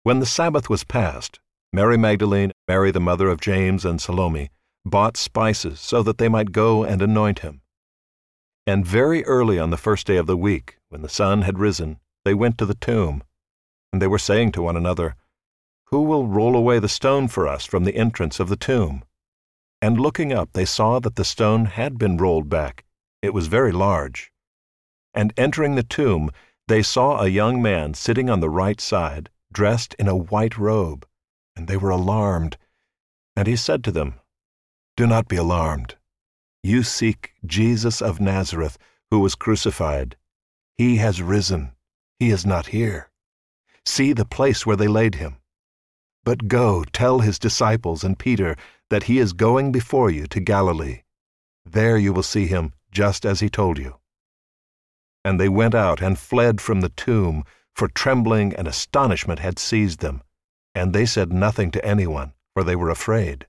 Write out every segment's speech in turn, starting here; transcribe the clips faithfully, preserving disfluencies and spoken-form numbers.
When the Sabbath was past, Mary Magdalene, Mary the mother of James, and Salome bought spices so that they might go and anoint him. And very early on the first day of the week, when the sun had risen, they went to the tomb. And they were saying to one another, "Who will roll away the stone for us from the entrance of the tomb?" And looking up, they saw that the stone had been rolled back. It was very large. And entering the tomb, they saw a young man sitting on the right side, dressed in a white robe, and they were alarmed. And he said to them, "Do not be alarmed. You seek Jesus of Nazareth, who was crucified. He has risen. He is not here. See the place where they laid him. But go, tell his disciples and Peter that he is going before you to Galilee. There you will see him, just as he told you." And they went out and fled from the tomb, for trembling and astonishment had seized them, and they said nothing to anyone, for they were afraid.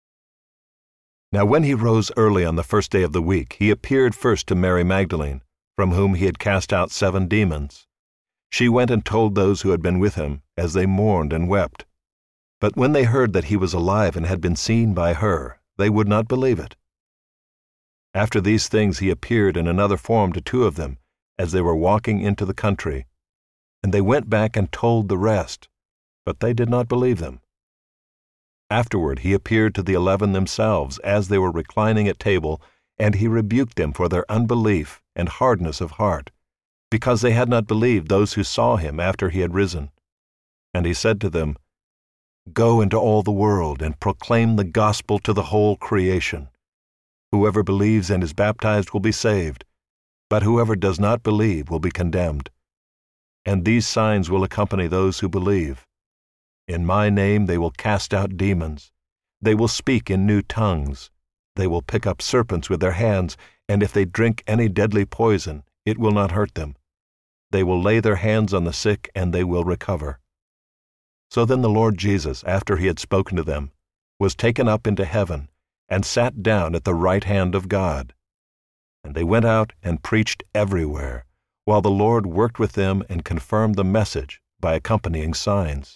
Now when he rose early on the first day of the week, he appeared first to Mary Magdalene, from whom he had cast out seven demons. She went and told those who had been with him, as they mourned and wept. But when they heard that he was alive and had been seen by her, they would not believe it. After these things he appeared in another form to two of them, as they were walking into the country. And they went back and told the rest, but they did not believe them. Afterward he appeared to the eleven themselves as they were reclining at table, and he rebuked them for their unbelief and hardness of heart, because they had not believed those who saw him after he had risen. And he said to them, "Go into all the world and proclaim the gospel to the whole creation. Whoever believes and is baptized will be saved, but whoever does not believe will be condemned. And these signs will accompany those who believe. In my name they will cast out demons. They will speak in new tongues. They will pick up serpents with their hands, and if they drink any deadly poison, it will not hurt them. They will lay their hands on the sick, and they will recover." So then the Lord Jesus, after he had spoken to them, was taken up into heaven, and sat down at the right hand of God. And they went out and preached everywhere, while the Lord worked with them and confirmed the message by accompanying signs.